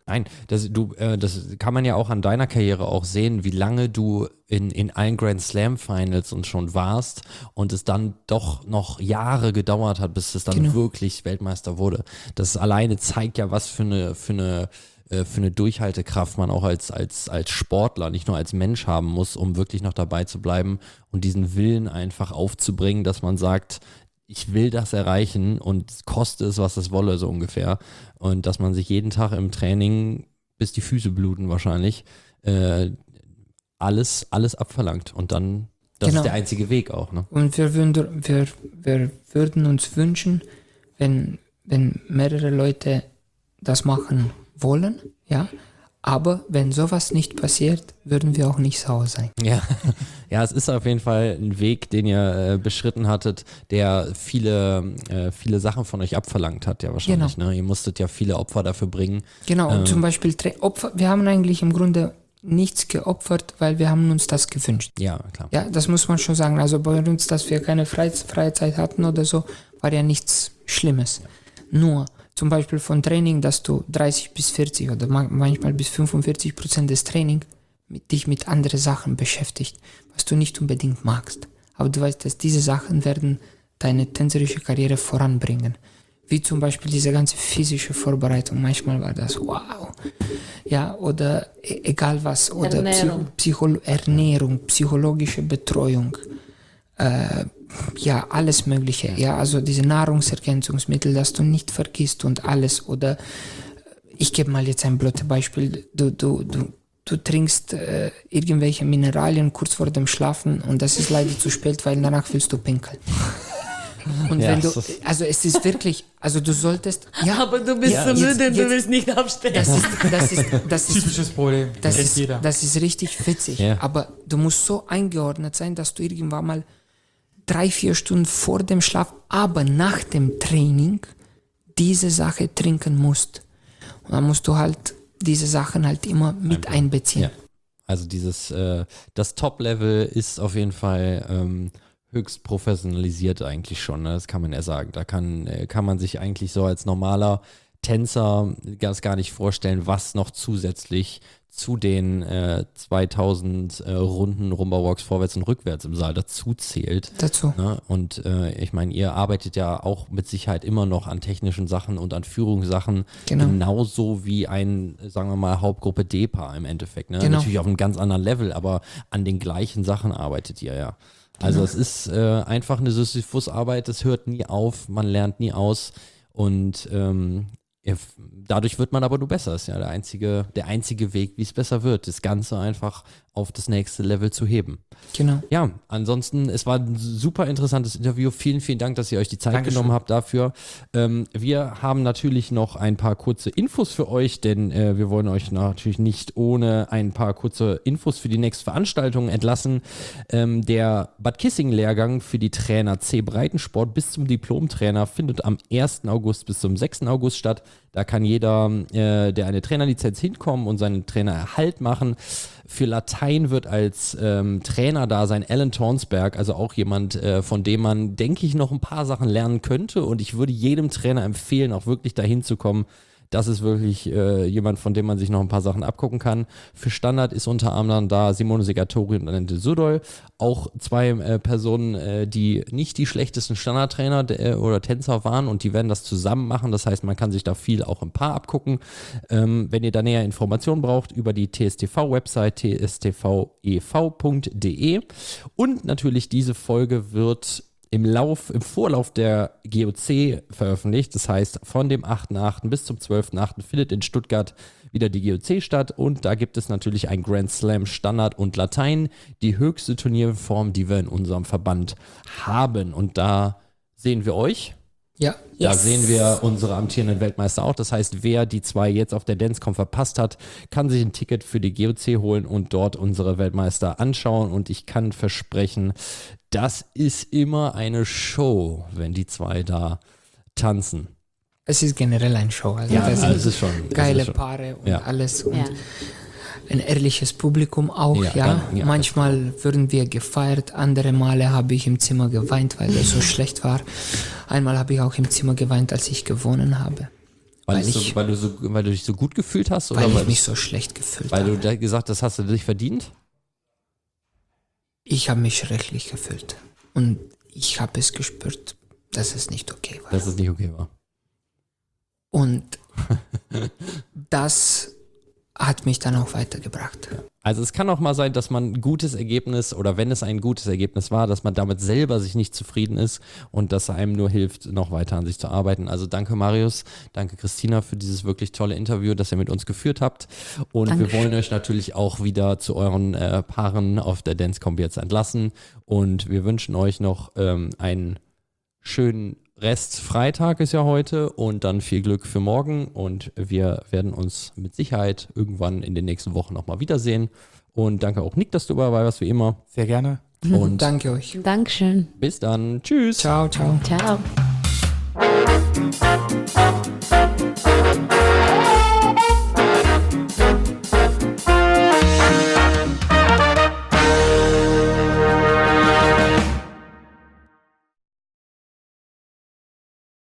Nein, das, du, äh, das kann man ja auch an deiner Karriere auch sehen, wie lange du in, in allen Grand Slam Finals und schon warst und es dann doch noch Jahre gedauert hat, bis es dann Genau. wirklich Weltmeister wurde. Das alleine zeigt ja, was für eine, für eine, äh, für eine Durchhaltekraft man auch als, als, als Sportler, nicht nur als Mensch haben muss, um wirklich noch dabei zu bleiben und diesen Willen einfach aufzubringen, dass man sagt, ich will das erreichen und koste es, was es wolle, so ungefähr. Und dass man sich jeden Tag im Training, bis die Füße bluten wahrscheinlich, äh, alles, alles abverlangt. Und dann, das Genau. ist der einzige Weg auch. Ne? Und wir würden, wir, wir würden uns wünschen, wenn, wenn mehrere Leute das machen wollen, ja, aber wenn sowas nicht passiert, würden wir auch nicht sauer sein. Ja. ja, es ist auf jeden Fall ein Weg, den ihr äh, beschritten hattet, der viele, äh, viele Sachen von euch abverlangt hat, ja wahrscheinlich. Genau. Ne? Ihr musstet ja viele Opfer dafür bringen. Genau, und Ähm. zum Beispiel Tra- Opfer, wir haben eigentlich im Grunde nichts geopfert, weil wir haben uns das gewünscht. Ja, klar. Ja, das muss man schon sagen. Also bei uns, dass wir keine Freiz- Freizeit hatten oder so, war ja nichts Schlimmes. Nur zum Beispiel von Training, dass du dreißig bis vierzig oder ma- manchmal bis fünfundvierzig Prozent des Trainings mit, dich mit anderen Sachen beschäftigt, was du nicht unbedingt magst. Aber du weißt, dass diese Sachen werden deine tänzerische Karriere voranbringen. Wie zum Beispiel diese ganze physische Vorbereitung. Manchmal war das wow. Ja, oder e- egal was. Oder Ernährung. Psy- Psycho- Ernährung, psychologische Betreuung. Äh, ja, alles Mögliche. Ja, also diese Nahrungsergänzungsmittel, dass du nicht vergisst und alles. Oder ich gebe mal jetzt ein blödes Beispiel. Du, du, du, du trinkst äh, irgendwelche Mineralien kurz vor dem Schlafen und das ist leider zu spät, weil danach willst du pinkeln. Und Ja, wenn du, es ist- also es ist wirklich, also du solltest, ja, Aber du bist Ja, so jetzt- müde und du jetzt- willst nicht aufstehen. das ist, das ist, das ist, Typisches Problem. das Kennt ist, jeder. das ist richtig witzig. Ja. Aber du musst so eingeordnet sein, dass du irgendwann mal drei, vier Stunden vor dem Schlaf, aber nach dem Training diese Sache trinken musst. Und dann musst du halt diese Sachen halt immer mit einbeziehen. Ja. Also dieses, äh, das Top-Level ist auf jeden Fall ähm, höchst professionalisiert eigentlich schon, ne? Das kann man ja sagen. Da kann, äh, kann man sich eigentlich so als normaler Tänzer ganz gar nicht vorstellen, was noch zusätzlich zu den äh, zweitausend äh, Runden Rumba Walks vorwärts und rückwärts im Saal dazu zählt. Dazu. Ne? Und äh, ich meine, ihr arbeitet ja auch mit Sicherheit immer noch an technischen Sachen und an Führungssachen, Genau. genauso wie ein, sagen wir mal, Hauptgruppe DEPA im Endeffekt. Ne? Genau. Natürlich auf einem ganz anderen Level, aber an den gleichen Sachen arbeitet ihr ja. Also Genau. es ist äh, einfach eine Sisyphus-Arbeit, es hört nie auf, man lernt nie aus und ähm, ihr- dadurch wird man aber nur besser. Das ist ja der einzige, der einzige Weg, wie es besser wird, das Ganze einfach auf das nächste Level zu heben. Genau. Ja, ansonsten, es war ein super interessantes Interview. Vielen, vielen Dank, dass ihr euch die Zeit Dankeschön. genommen habt dafür. Ähm, wir haben natürlich noch ein paar kurze Infos für euch, denn äh, wir wollen euch natürlich nicht ohne ein paar kurze Infos für die nächste Veranstaltung entlassen. Ähm, der Bad Kissing-Lehrgang für die Trainer C Breitensport bis zum Diplom-Trainer findet am ersten August bis zum sechsten August statt. Da kann jeder, äh, der eine Trainerlizenz hinkommen und seinen Trainererhalt machen. Für Latein wird als ähm, Trainer da sein Alan Tornsberg, also auch jemand, äh, von dem man, denke ich, noch ein paar Sachen lernen könnte. Und ich würde jedem Trainer empfehlen, auch wirklich dahin zu kommen. Das ist wirklich äh, jemand, von dem man sich noch ein paar Sachen abgucken kann. Für Standard ist unter anderem da Simone Segatori und Annette Sudol. Auch zwei äh, Personen, äh, die nicht die schlechtesten Standardtrainer äh, oder Tänzer waren und die werden das zusammen machen. Das heißt, man kann sich da viel auch im Paar abgucken. Ähm, wenn ihr da näher Informationen braucht, über die T S T V-Website t s t v e v punkt d e. Und natürlich diese Folge wird im Lauf, im Vorlauf der G O C veröffentlicht. Das heißt, von dem achten achten bis zum zwölften achten findet in Stuttgart wieder die G O C statt und da gibt es natürlich ein Grand Slam Standard und Latein, die höchste Turnierform, die wir in unserem Verband haben. Und da sehen wir euch. Ja. Da sehen wir unsere amtierenden Weltmeister auch. Das heißt, wer die zwei jetzt auf der Dancecon verpasst hat, kann sich ein Ticket für die G O C holen und dort unsere Weltmeister anschauen. Und ich kann versprechen, das ist immer eine Show, wenn die zwei da tanzen. Es ist generell ein Show. Also Ja, das also sind es ist schon es geile ist schon, Paare und Ja. alles. Und Ja. ein ehrliches Publikum auch, Ja, ja. dann- ja, Manchmal würden wir gefeiert, andere Male habe ich im Zimmer geweint, weil es so schlecht war. Einmal habe ich auch im Zimmer geweint, als ich gewonnen habe. Weil, Weil es so, ich- weil, du so, weil du dich so gut gefühlt hast? Oder weil ich weil, mich so schlecht gefühlt weil habe. du da gesagt hast, hast du dich verdient? Ich habe mich schrecklich gefühlt. Und ich habe es gespürt, dass es nicht okay war. Dass es nicht okay war. Und das hat mich dann auch weitergebracht. Also es kann auch mal sein, dass man ein gutes Ergebnis oder wenn es ein gutes Ergebnis war, dass man damit selber sich nicht zufrieden ist und dass einem nur hilft, noch weiter an sich zu arbeiten. Also danke Marius, danke Christina für dieses wirklich tolle Interview, das ihr mit uns geführt habt. Und wir Dankeschön. wollen euch natürlich auch wieder zu euren äh, Paaren auf der Dancecomp jetzt entlassen. Und wir wünschen euch noch ähm, einen schönen Rest Freitag ist ja heute und dann viel Glück für morgen und wir werden uns mit Sicherheit irgendwann in den nächsten Wochen nochmal wiedersehen und danke auch Nick, dass du dabei warst wie immer Sehr gerne. und Danke euch. Dankeschön. bis dann, tschüss. Ciao, ciao. Ciao.